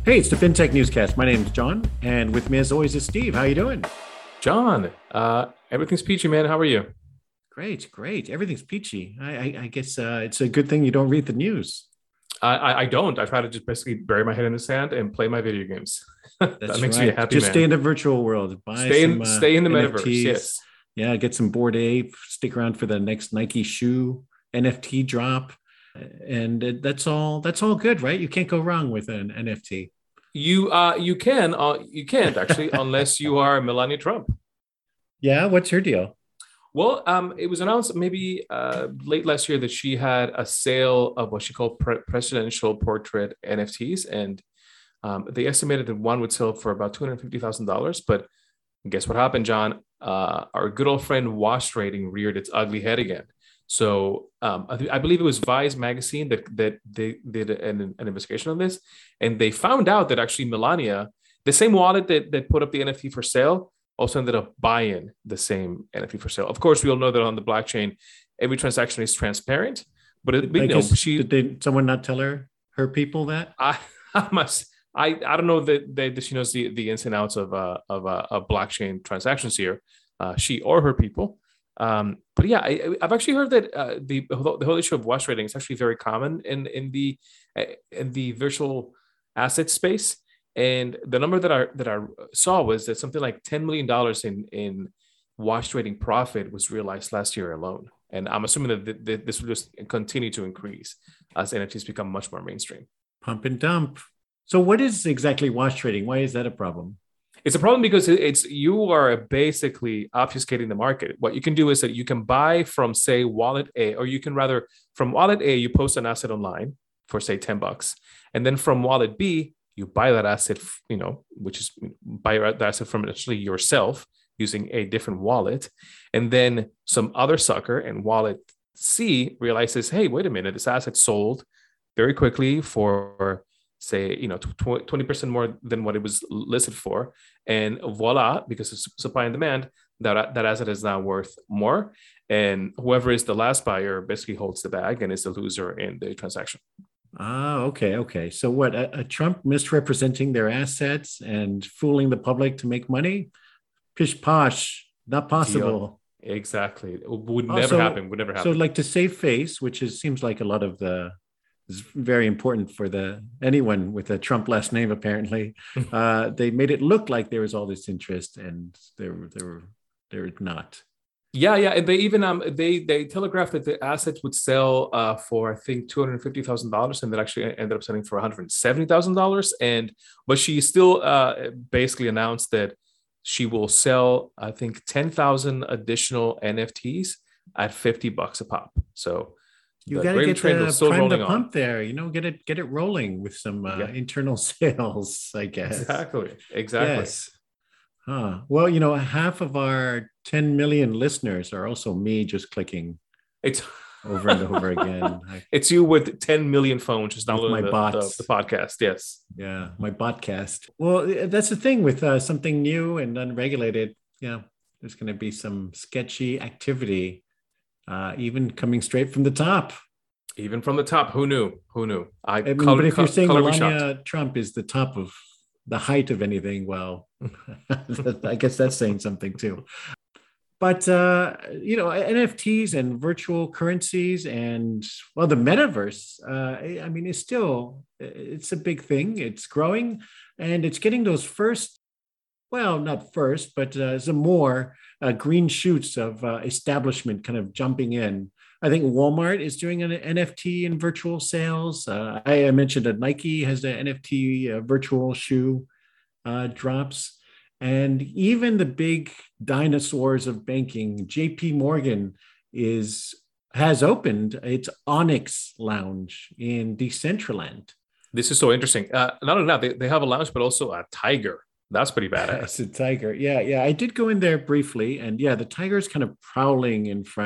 Hey, it's the FinTech Newscast. My name is John, and with me, as always, is Steve. How you doing? John, everything's peachy, man. How are you? Great, great. Everything's peachy. I guess it's a good thing you don't read the news. I don't. I try to just basically bury my head in the sand and play my video games. That That's makes me a right. happy Just stay man. in the virtual world. Buy Stay some in stay in the metaverse. NFTs. Yes. Yeah, get some Bored Ape. Stick around for the next Nike shoe NFT drop, and that's all. That's all good, right? You can't go wrong with an NFT. You can't actually unless you are Melania Trump. Yeah, what's your deal? Well, it was announced maybe late last year that she had a sale of what she called presidential portrait NFTs, and they estimated that one would sell for about $250,000. But guess what happened, John? Our good old friend Wash Trading reared its ugly head again. So I believe it was Vice magazine that they did an investigation on this, and they found out that actually Melania, the same wallet that put up the NFT for sale, also ended up buying the same NFT for sale. Of course, we all know that on the blockchain, every transaction is transparent, but I guess did she they someone not tell her people that? I, I must. I don't know that she knows the ins and outs of blockchain transactions here, she or her people. But yeah, I've actually heard that the whole issue of wash trading is actually very common in the virtual asset space. And the number that I saw was that something like $10 million in wash trading profit was realized last year alone. And I'm assuming that this will just continue to increase as NFTs become much more mainstream. Pump and dump. So, what is exactly wash trading? Why is that a problem? It's a problem because it's you are basically obfuscating the market. What you can do is that you can buy from, say, wallet A, or you can rather from wallet A, you post an asset online for say $10, and then from wallet B, you buy that asset, which is buy the asset from actually yourself using a different wallet, and then some other sucker in wallet C realizes, hey, wait a minute, this asset sold very quickly for say 20% more than what it was listed for, and voila, because of supply and demand, that asset is now worth more, and whoever is the last buyer basically holds the bag and is the loser in the transaction. Ah, okay, okay. So, what a Trump misrepresenting their assets and fooling the public to make money? Pish posh, not Deal. possible. Exactly. It would never Also, happen, would never so happen. like to save face, which is seems like a lot of the is very important for the anyone with a Trump last name. Apparently, they made it look like there was all this interest, and there were not. Yeah, yeah, and they even they telegraphed that the assets would sell for I think $250,000, and that actually ended up selling for $170,000. And but she still basically announced that she will sell I think 10,000 additional NFTs at $50 a pop. So You the got to gravy get train was the still prime the rolling on. pump there. Get it rolling with some Yeah, internal sales, I guess. exactly, exactly. Yes. Huh. Well, half of our 10 million listeners are also me just clicking It's over and over again it's you with 10 million phones just with downloading my the bots. podcast. Yes. Yeah, my botcast. Well, that's the thing with something new and unregulated. Yeah, there's going to be some sketchy activity, even coming straight from the top. Even from the top, who knew? Who knew? I I mean, but if you're saying color be shocked. Melania Trump is the top of the height of anything, well, I guess that's saying something too. But NFTs and virtual currencies and well, the metaverse. I mean, it's a big thing. It's growing, and it's getting those first. Well, not first, but some more green shoots of establishment kind of jumping in. I think Walmart is doing an NFT in virtual sales. I mentioned that Nike has an NFT virtual shoe drops. And even the big dinosaurs of banking, JP Morgan is has opened its Onyx Lounge in Decentraland. This is so interesting. Not only that, they have a lounge, but also a tiger. That's pretty It's badass. a tiger. Yeah, yeah. I did go in there briefly, and yeah, the tiger is kind of prowling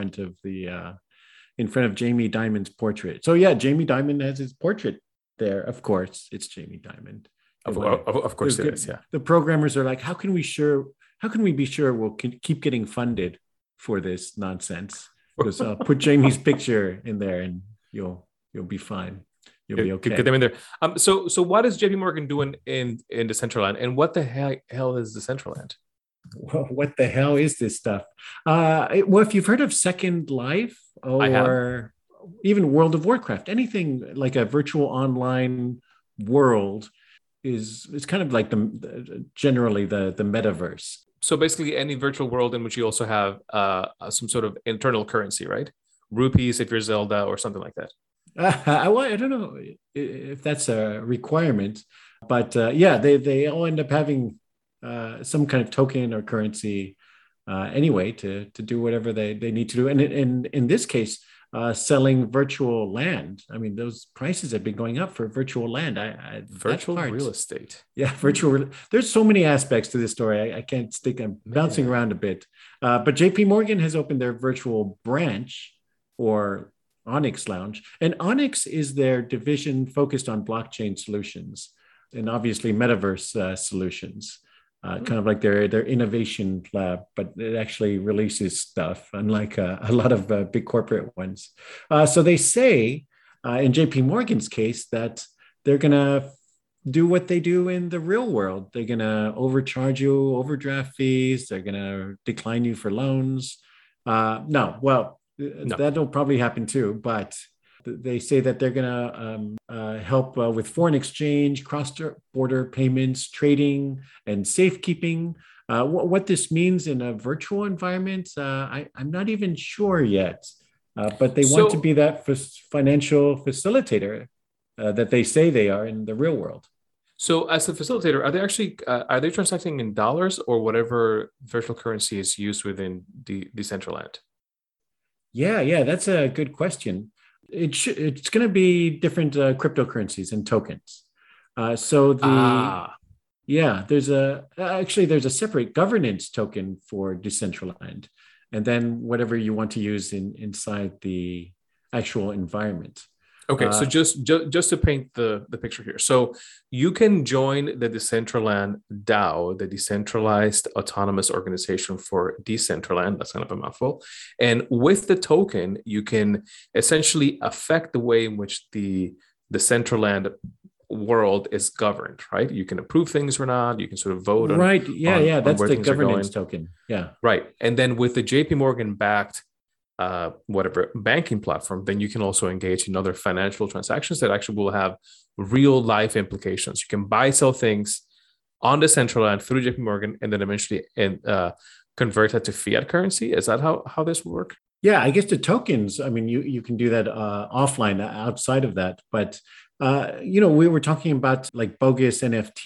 in front of Jamie Dimon's portrait. So yeah, Jamie Dimon has his portrait there. Of course, it's Jamie Dimon. They Of, want to. of, of course it is. Yeah. The programmers are like, how can we be sure we'll keep getting funded for this nonsense? Because put Jamie's picture in there, and you'll be fine. you'll be okay. Get them in there. So what is JP Morgan doing in Decentraland, and what the hell is Decentraland? Well, what the hell is this stuff? Well, if you've heard of Second Life or even World of Warcraft, anything like a virtual online world is kind of like generally the metaverse. So basically, any virtual world in which you also have some sort of internal currency, right? Rupees if you're Zelda or something like that. I don't know if that's a requirement, but yeah, they all end up having some kind of token or currency anyway to do whatever they need to do. And in this case, selling virtual land. I mean, those prices have been going up for virtual land. Virtual real estate. Yeah, virtual. There's so many aspects to this story. I can't stick. I'm bouncing around a bit. But JP Morgan has opened their virtual branch, or Onyx Lounge. And Onyx is their division focused on blockchain solutions and obviously metaverse solutions. Kind of like their innovation lab, but it actually releases stuff, unlike a lot of big corporate ones. So they say, in JP Morgan's case, that they're going to do what they do in the real world. They're going to overcharge you overdraft fees. They're going to decline you for loans. That'll probably happen too, but they say that they're going to help with foreign exchange, cross-border payments, trading, and safekeeping. What this means in a virtual environment, I'm not even sure yet. But they want to be that financial facilitator that they say they are in the real world. So as a facilitator, are they transacting in dollars or whatever virtual currency is used within the Decentraland? Yeah, that's a good question. It's going to be different cryptocurrencies and tokens. There's a separate governance token for Decentraland, and then whatever you want to use inside the actual environment. Okay, so just to paint the picture here. So you can join the Decentraland DAO, the Decentralized Autonomous Organization for Decentraland. That's kind of a mouthful. And with the token, you can essentially affect the way in which the Decentraland world is governed, right? You can approve things or not. You can sort of vote on. Right. Yeah. That's the governance token. Yeah. Right. And then with the JP Morgan backed whatever banking platform, then you can also engage in other financial transactions that actually will have real life implications. You can buy, sell things on Decentraland through JP Morgan, and then eventually convert that to fiat currency. Is that how this will work? Yeah, I guess the tokens, I mean, you can do that offline outside of that. But, we were talking about like bogus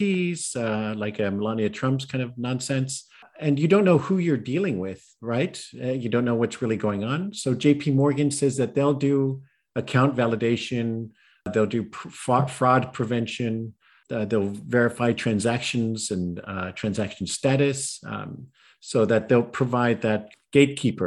NFTs, like Melania Trump's kind of nonsense. And you don't know who you're dealing with, right? You don't know what's really going on. So JP Morgan says that they'll do account validation, they'll do fraud prevention, they'll verify transactions and transaction status, so that they'll provide that gatekeeper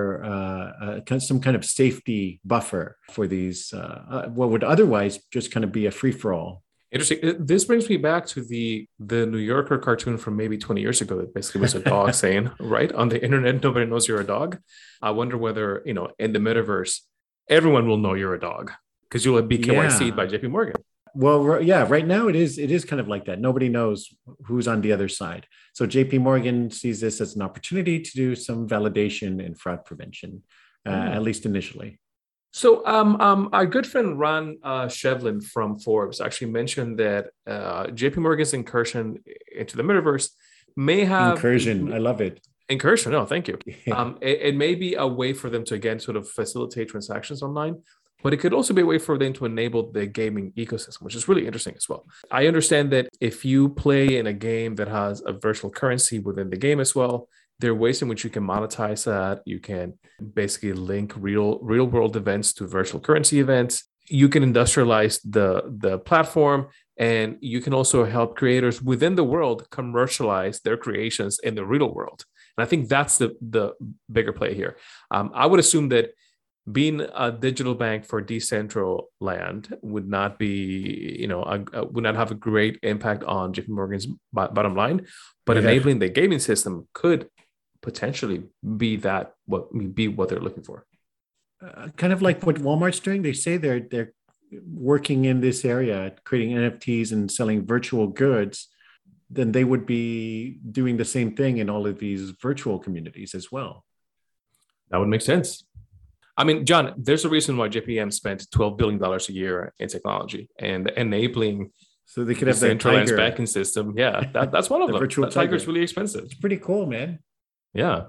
or some kind of safety buffer for these, what would otherwise just kind of be a free-for-all. Interesting. This brings me back to the New Yorker cartoon from maybe 20 years ago that basically was a dog saying, right, on the internet, nobody knows you're a dog. I wonder whether, in the metaverse, everyone will know you're a dog because you'll be KYC'd by JP Morgan. Well, yeah, right now it is kind of like that. Nobody knows who's on the other side. So JP Morgan sees this as an opportunity to do some validation and fraud prevention, at least initially. So our good friend Ron Shevlin from Forbes actually mentioned that JP Morgan's incursion into the metaverse may have... Incursion, I love it. Incursion, no, thank you. It may be a way for them to, again, sort of facilitate transactions online, but it could also be a way for them to enable the gaming ecosystem, which is really interesting as well. I understand that if you play in a game that has a virtual currency within the game as well, there are ways in which you can monetize that. You can basically link real world events to virtual currency events. You can industrialize the platform, and you can also help creators within the world commercialize their creations in the real world. And I think that's the bigger play here. I would assume that being a digital bank for Decentraland would not be, would not have a great impact on JP Morgan's bottom line, but enabling the gaming system could potentially be what they're looking for. Kind of like what Walmart's doing. They say they're working in this area, creating NFTs and selling virtual goods, then they would be doing the same thing in all of these virtual communities as well. That would make sense. I mean, John, there's a reason why JPM spent $12 billion a year in technology and enabling so they could the have their centralized tiger, banking system. Yeah, that's one of the them. virtual That tiger is tiger. really expensive. It's pretty cool, man. Yeah.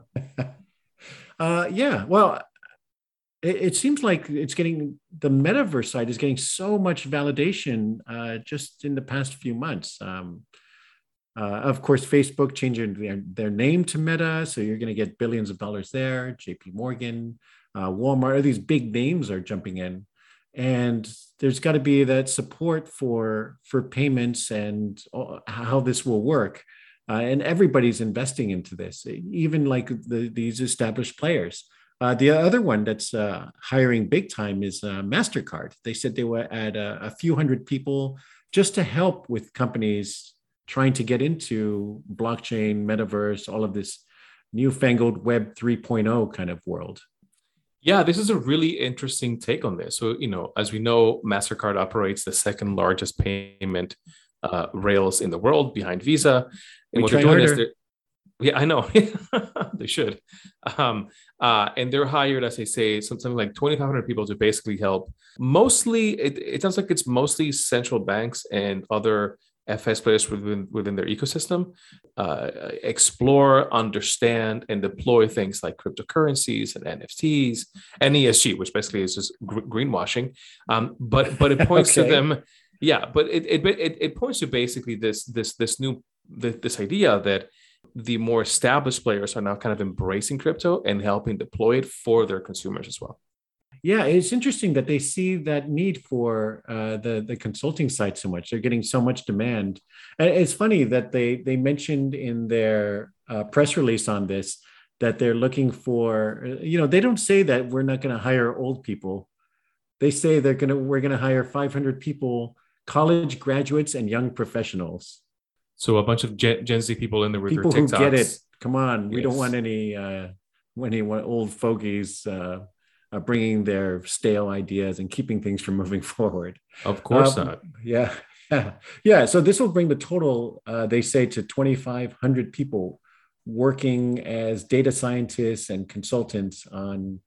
Yeah. Well, it seems like it's getting the metaverse side is getting so much validation just in the past few months. Of course, Facebook changing their name to Meta, so you're going to get billions of dollars there. JP Morgan, Walmart, all these big names are jumping in, and there's got to be that support for payments and how this will work. And everybody's investing into this, even like these established players. The other one that's hiring big time is MasterCard. They said they were at a few hundred people just to help with companies trying to get into blockchain, metaverse, all of this newfangled Web 3.0 kind of world. Yeah, this is a really interesting take on this. So, as we know, MasterCard operates the second largest payment rails in the world behind Visa. And what they're doing is yeah, I know they should. And they're hired, as I say, something like 2,500 people to basically help. Mostly, it sounds like it's mostly central banks and other FS players within their ecosystem explore, understand, and deploy things like cryptocurrencies and NFTs and ESG, which basically is just greenwashing. But it points to them, yeah. But it points to basically this idea that the more established players are now kind of embracing crypto and helping deploy it for their consumers as well. Yeah, it's interesting that they see that need for the consulting side so much. They're getting so much demand. And it's funny that they mentioned in their press release on this that they're looking for, they don't say that we're not going to hire old people. They say we're going to hire 500 people, college graduates and young professionals. So a bunch of Gen Z people in there with people their TikToks. Who get it. Come on, we don't want any old fogies bringing their stale ideas and keeping things from moving forward. Of course not. Yeah. Yeah. So this will bring the total, they say, to 2,500 people working as data scientists and consultants on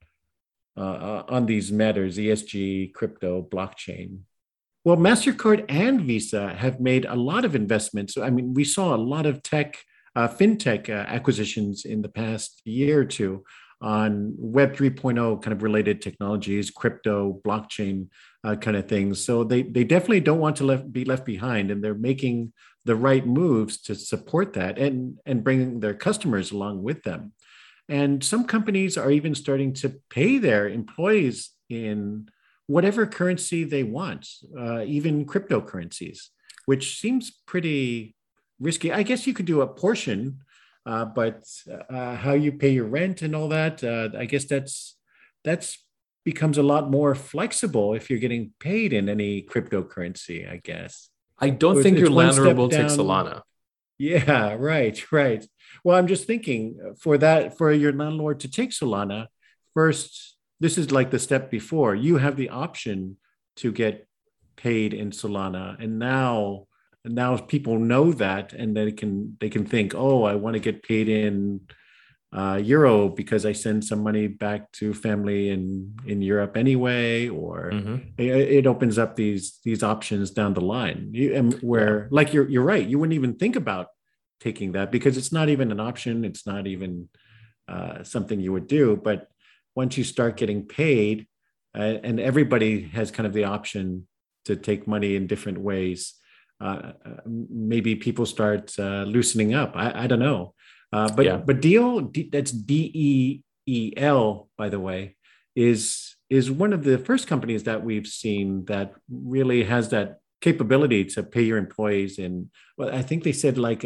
these matters, ESG, crypto, blockchain. Well, MasterCard and Visa have made a lot of investments. I mean, we saw a lot of fintech acquisitions in the past year or two on Web 3.0 kind of related technologies, crypto, blockchain kind of things. So they definitely don't want to be left behind, and they're making the right moves to support that and bring their customers along with them. And some companies are even starting to pay their employees in whatever currency they want, even cryptocurrencies, which seems pretty risky. I guess you could do a portion, but how you pay your rent and all that, I guess that's becomes a lot more flexible if you're getting paid in any cryptocurrency, I guess. I don't think your landlord will take Solana. Yeah, right. Well, I'm just thinking for your landlord to take Solana, first, this is like the step before. You have the option to get paid in Solana, and now people know that, and they can think, oh, I want to get paid in euro because I send some money back to family in Europe anyway, or it opens up these options down the line. Like you're right, you wouldn't even think about taking that because it's not even an option. It's not even something you would do, but once you start getting paid, and everybody has kind of the option to take money in different ways, maybe people start loosening up. I don't know. But Deel, that's DEEL, by the way, is one of the first companies that we've seen that really has that capability to pay your employees in, well, I think they said like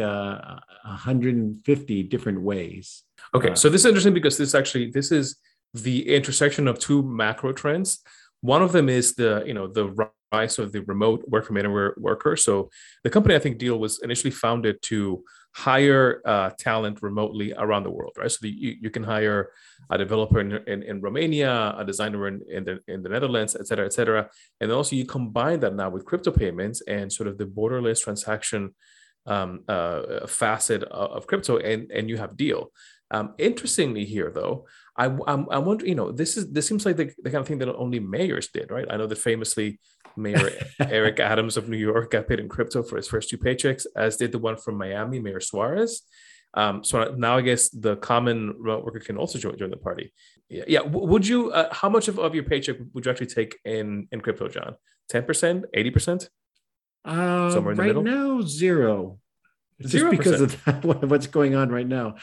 150 different ways. Okay, so this is interesting because this is the intersection of two macro trends. One of them is the rise of the remote work from anywhere worker. So the company, I think, Deel, was initially founded to hire talent remotely around the world, right? So you can hire a developer in Romania, a designer in the Netherlands, et cetera, et cetera. And also you combine that now with crypto payments and sort of the borderless transaction facet of crypto, and you have deal. Interestingly here, though, I wonder, this seems like the kind of thing that only mayors did, right? I know that famously Mayor Eric Adams of New York got paid in crypto for his first 2 paychecks, as did the one from Miami, Mayor Suarez. So now I guess the common remote worker can also join the party. Yeah. Would you? How much of your paycheck would you actually take in crypto, John? 10%, 80%? Somewhere in the Right middle. now, 0. Just 0%. because of that, what's going on right now.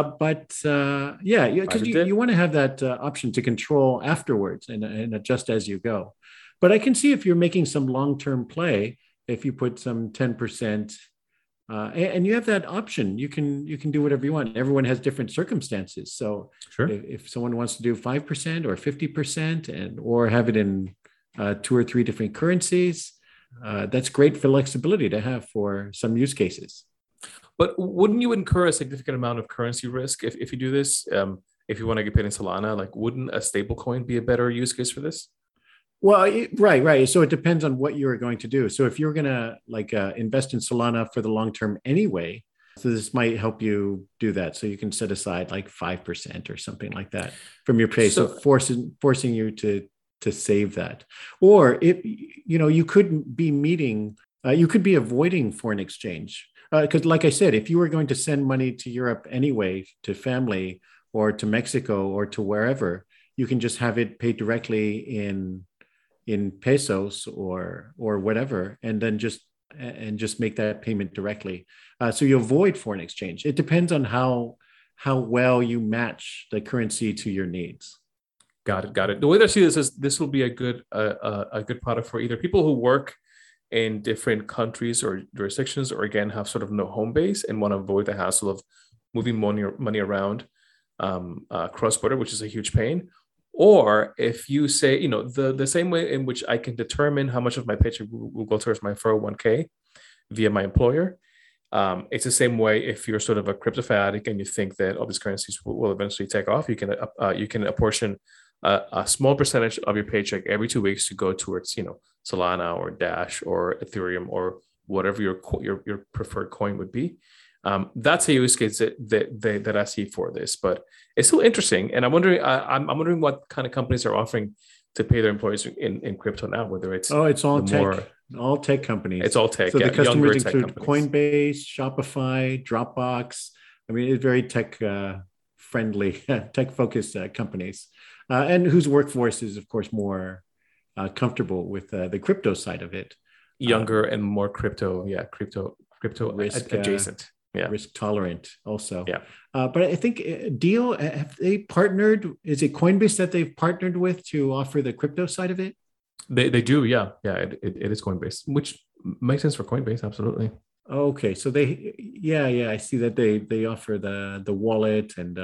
Yeah, because you want to have that option to control afterwards and adjust as you go. But I can see if you're making some long-term play, if you put some 10%, and you have that option, you can do whatever you want. Everyone has different circumstances. So sure. if someone wants to do 5% or 50% or have it in 2 or 3 different currencies, that's great flexibility to have for some use cases. But wouldn't you incur a significant amount of currency risk if you do this? If you want to get paid in Solana, like wouldn't a stable coin be a better use case for this? Well, right. So it depends on what you're going to do. So if you're going to invest in Solana for the long term anyway, so this might help you do that. So you can set aside like 5% or something like that from your pay. So forcing you to save that. Or if you could be avoiding foreign exchange. Because like I said, if you were going to send money to Europe anyway, to family or to Mexico or to wherever, you can just have it paid directly in pesos or whatever, and then just make that payment directly. So you avoid foreign exchange. It depends on how well you match the currency to your needs. Got it. The way that I see this is this will be a good product for either people who work in different countries or jurisdictions, or again have sort of no home base and want to avoid the hassle of moving money around cross border, which is a huge pain. Or if you say, the same way in which I can determine how much of my paycheck will go towards my 401k via my employer, it's the same way if you're sort of a crypto fanatic and you think that all these currencies will eventually take off. You can apportion a small percentage of your paycheck every 2 weeks to go towards, Solana or Dash or Ethereum or whatever your preferred coin would be. That's a use case that I see for this, but it's still interesting. And I'm wondering what kind of companies are offering to pay their employees in crypto now, whether it's all tech, all tech companies. It's all tech. So the customers include Coinbase, Shopify, Dropbox. I mean, it's very tech friendly, tech focused companies, and whose workforce is of course more comfortable with the crypto side of it. Younger and more crypto risk adjacent. Risk tolerant also. Yeah. But I think Deal, have they partnered? Is it Coinbase that they've partnered with to offer the crypto side of it? They do. Yeah. It is Coinbase, which makes sense for Coinbase. Absolutely. Okay. So I see that they offer the wallet and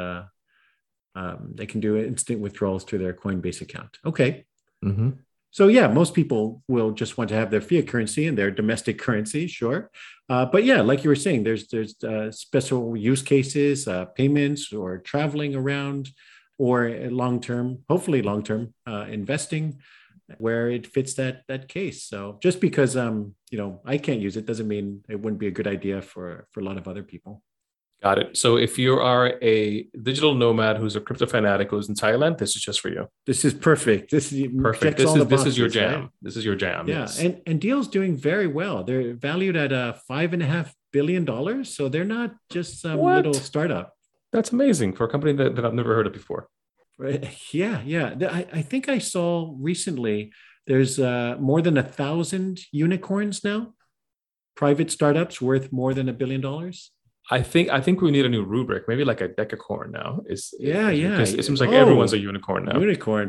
they can do instant withdrawals to their Coinbase account. Okay. Mm-hmm. So yeah, most people will just want to have their fiat currency and their domestic currency, sure. But yeah, like you were saying, there's special use cases, payments or traveling around, or hopefully long-term investing where it fits that case. So just because I can't use it doesn't mean it wouldn't be a good idea for a lot of other people. Got it. So if you are a digital nomad who's a crypto fanatic who's in Thailand, this is just for you. This is perfect. This is perfect. This is your jam. Right? This is your jam. Yeah, yes. And Deal's doing very well. They're valued at $5.5 billion. So they're not just some little startup. That's amazing for a company that I've never heard of before. Right. Yeah. I think I saw recently there's more than 1,000 unicorns now. Private startups worth more than $1 billion. I think we need a new rubric, maybe like a decacorn now. Yeah. Because it seems like everyone's a unicorn now. Unicorn.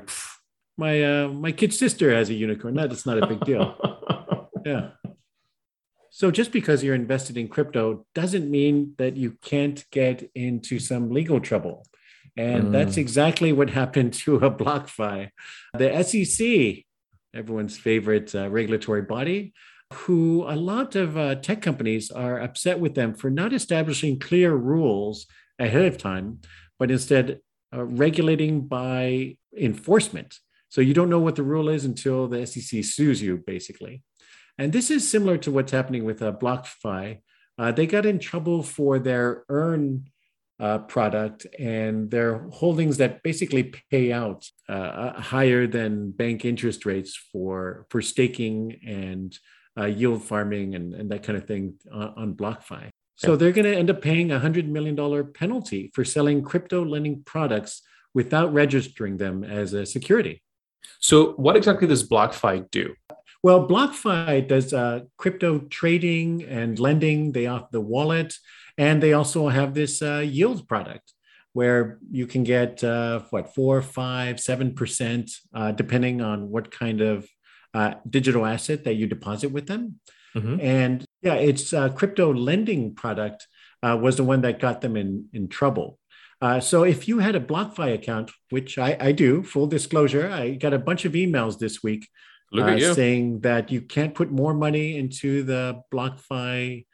My kid's sister has a unicorn. That's not a big deal. Yeah. So just because you're invested in crypto doesn't mean that you can't get into some legal trouble. And that's exactly what happened to a BlockFi. The SEC, everyone's favorite regulatory body, who a lot of tech companies are upset with them for not establishing clear rules ahead of time, but instead regulating by enforcement. So you don't know what the rule is until the SEC sues you, basically. And this is similar to what's happening with BlockFi. They got in trouble for their Earn product and their holdings that basically pay out higher than bank interest rates for staking and yield farming and that kind of thing on BlockFi. So they're going to end up paying $100 million penalty for selling crypto lending products without registering them as a security. So what exactly does BlockFi do? Well, BlockFi does crypto trading and lending. They offer the wallet, and they also have this yield product where you can get 4, 5, 7%, depending on what kind of digital asset that you deposit with them. Mm-hmm. And yeah, it's crypto lending product was the one that got them in trouble. So if you had a BlockFi account, which I do, full disclosure, I got a bunch of emails this week saying that you can't put more money into the BlockFi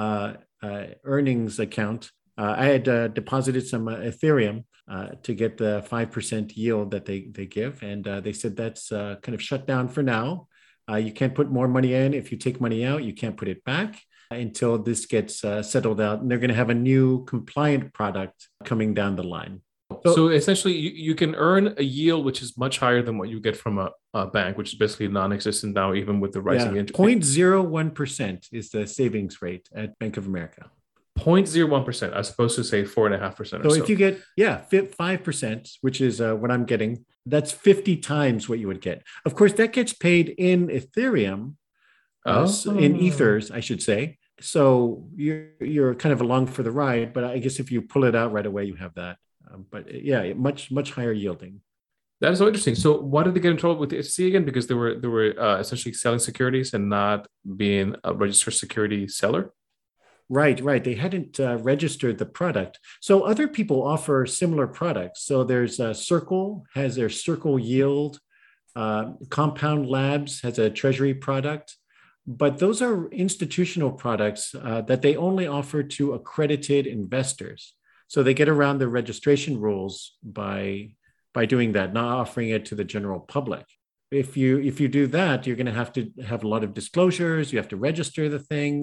earnings account. I had deposited some Ethereum to get the 5% yield that they give. And they said that's kind of shut down for now. You can't put more money in. If you take money out, you can't put it back until this gets settled out. And they're going to have a new compliant product coming down the line. So essentially, you can earn a yield which is much higher than what you get from a bank, which is basically non-existent now, even with the rising interest. 0.01% is the savings rate at Bank of America. 0.01%, as opposed to say 4.5%. So if you get 5%, which is what I'm getting, that's 50 times what you would get. Of course, that gets paid in Ethereum, in Ethers, I should say. So you're kind of along for the ride. But I guess if you pull it out right away, you have that. But yeah, much higher yielding. That is so interesting. So why did they get in trouble with the SEC again? Because they were essentially selling securities and not being a registered security seller? Right. They hadn't registered the product. So other people offer similar products. So there's Circle has their Circle Yield. Compound Labs has a treasury product. But those are institutional products that they only offer to accredited investors. So they get around the registration rules by doing that, not offering it to the general public. If you do that, you're going to have a lot of disclosures. You have to register the thing,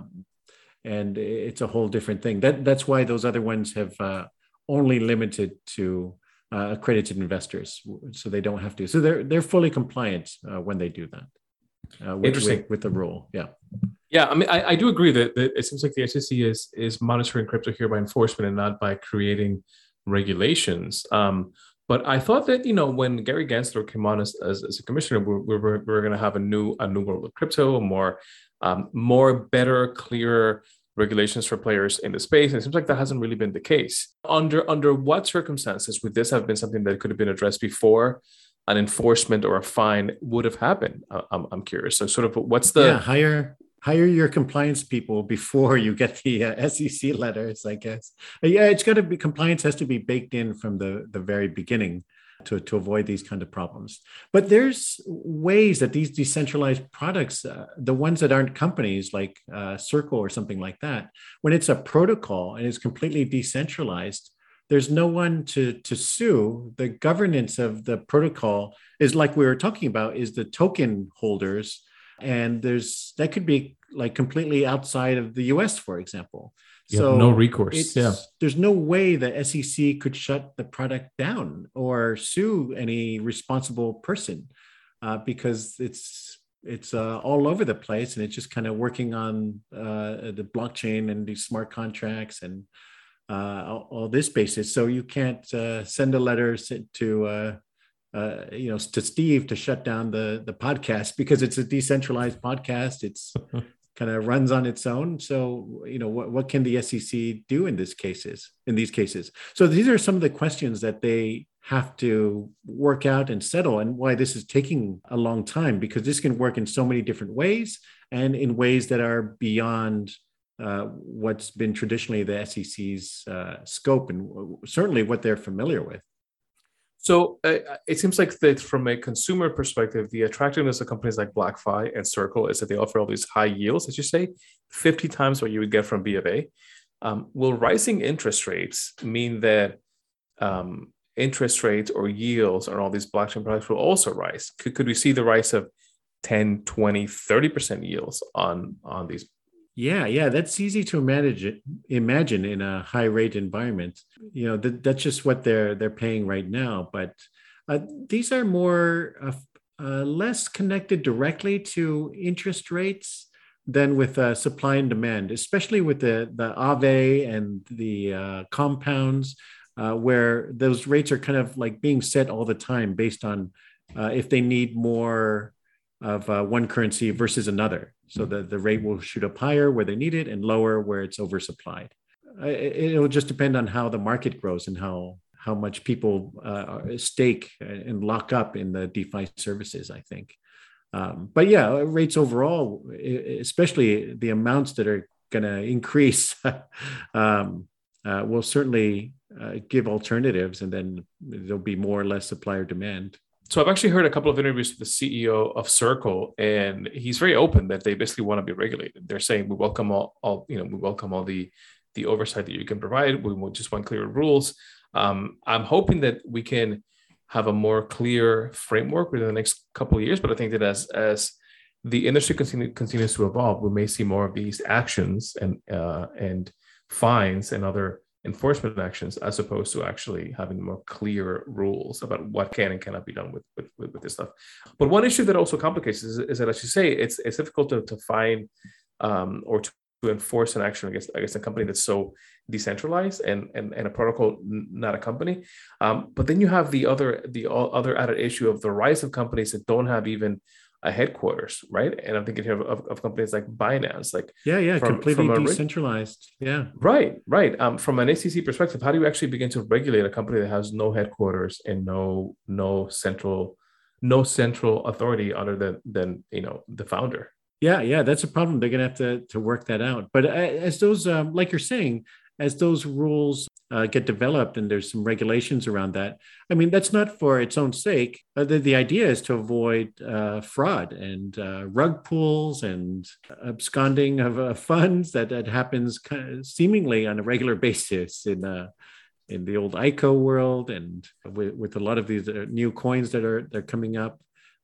and it's a whole different thing. That's why those other ones have only limited to accredited investors, so they don't have to. So they're fully compliant when they do that. Interesting with the rule, yeah. Yeah, I mean, I do agree that it seems like the SEC is monitoring crypto here by enforcement and not by creating regulations. But I thought that when Gary Gensler came on as a commissioner, we were going to have a new world of crypto, more better, clearer regulations for players in the space. And it seems like that hasn't really been the case. Under what circumstances would this have been something that could have been addressed before an enforcement or a fine would have happened? I'm curious. So sort of what's the hire your compliance people before you get the SEC letters, I guess. It's got to be, compliance has to be baked in from the very beginning to avoid these kind of problems. But there's ways that these decentralized products, the ones that aren't companies like Circle or something like that, when it's a protocol and it's completely decentralized, there's no one to sue. The governance of the protocol is, like we were talking about, is the token holders. And that could be like completely outside of the US, for example. So no recourse. There's no way the SEC could shut the product down or sue any responsible person because it's all over the place, and it's just kind of working on the blockchain and these smart contracts and all this basis. So you can't send a letter to Steve to shut down the podcast because it's a decentralized podcast. It's kind of runs on its own. So, what can the SEC do in these cases? So these are some of the questions that they have to work out and settle, and why this is taking a long time, because this can work in so many different ways and in ways that are beyond what's been traditionally the SEC's scope and certainly what they're familiar with. So it seems like that from a consumer perspective, the attractiveness of companies like BlackFi and Circle is that they offer all these high yields, as you say, 50 times what you would get from B of A. Will rising interest rates mean that interest rates or yields on all these blockchain products will also rise? Could we see the rise of 10, 20, 30% yields on these? Yeah, that's easy to imagine in a high rate environment. That's just what they're paying right now. But these are more less connected directly to interest rates than with supply and demand, especially with the Aave and the compounds, where those rates are kind of like being set all the time based on if they need more of one currency versus another. So the rate will shoot up higher where they need it and lower where it's oversupplied. It'll just depend on how the market grows and how much people stake and lock up in the DeFi services, I think. But yeah, rates overall, especially the amounts that are going to increase, will certainly give alternatives, and then there'll be more or less supply or demand. So I've actually heard a couple of interviews with the CEO of Circle, and he's very open that they basically want to be regulated. They're saying we welcome all we welcome all the oversight that you can provide. We just want clear rules. I'm hoping that we can have a more clear framework within the next couple of years, but I think that as the industry continues to evolve, we may see more of these actions and fines and other enforcement actions, as opposed to actually having more clear rules about what can and cannot be done with this stuff. But one issue that also complicates is that, as you say, it's difficult to find or to enforce an action against a company that's so decentralized and a protocol, not a company. But then you have the other added issue of the rise of companies that don't have even a headquarters, right? And I'm thinking here of companies like Binance, completely decentralized. Yeah, right. From an SEC perspective, how do you actually begin to regulate a company that has no headquarters and no central authority other than the founder? Yeah, that's a problem. They're going to have to work that out. But as those, like you're saying, as those rules get developed and there's some regulations around that, I mean, that's not for its own sake. The idea is to avoid fraud and rug pulls and absconding of funds that happens kind of seemingly on a regular basis in the old ICO world and with a lot of these new coins that are coming up.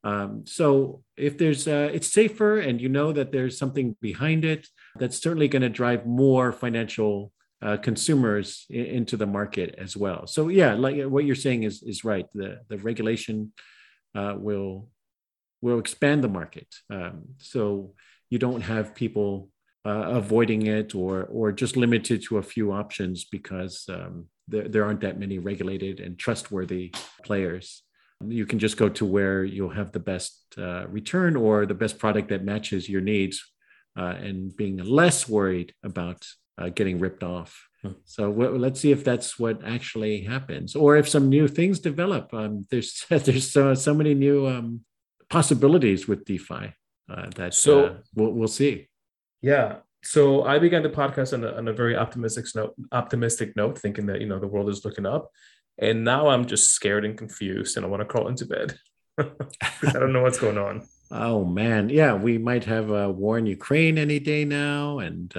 So if there's it's safer and that there's something behind it, that's certainly going to drive more financial consumers into the market as well. So yeah, like what you're saying is right. The regulation will expand the market. So you don't have people avoiding it or just limited to a few options because there aren't that many regulated and trustworthy players. You can just go to where you'll have the best return or the best product that matches your needs and being less worried about getting ripped off. So let's see if that's what actually happens, or if some new things develop. There's so many new possibilities with DeFi that we'll see. Yeah. So I began the podcast on a very optimistic note, thinking that the world is looking up, and now I'm just scared and confused, and I want to crawl into bed because I don't know what's going on. Oh man, yeah, we might have a war in Ukraine any day now, and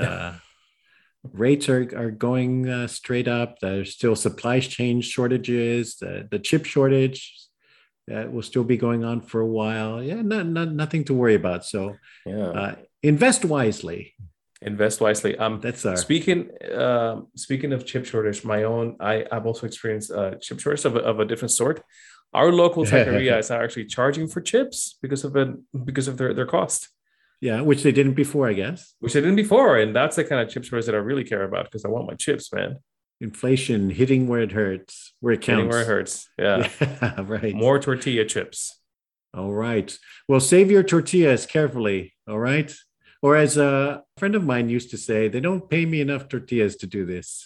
rates are going straight up. There's still supply chain shortages, the chip shortage that will still be going on for a while. Yeah, nothing to worry about. So invest wisely. Invest wisely. That's our speaking of chip shortage. I've also experienced chip shortage of a different sort. Our local taqueria is now actually charging for chips because of their cost. Yeah, which they didn't before, I guess. And that's the kind of chip shortage that I really care about because I want my chips, man. Inflation hitting where it hurts, where it counts. Hitting where it hurts. Yeah, right. More tortilla chips. All right. Well, save your tortillas carefully. All right. Or as a friend of mine used to say, they don't pay me enough tortillas to do this.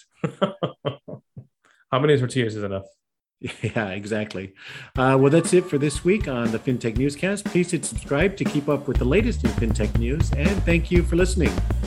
How many tortillas is enough? Yeah, exactly. Well, that's it for this week on the FinTech Newscast. Please hit subscribe to keep up with the latest in FinTech news. And thank you for listening.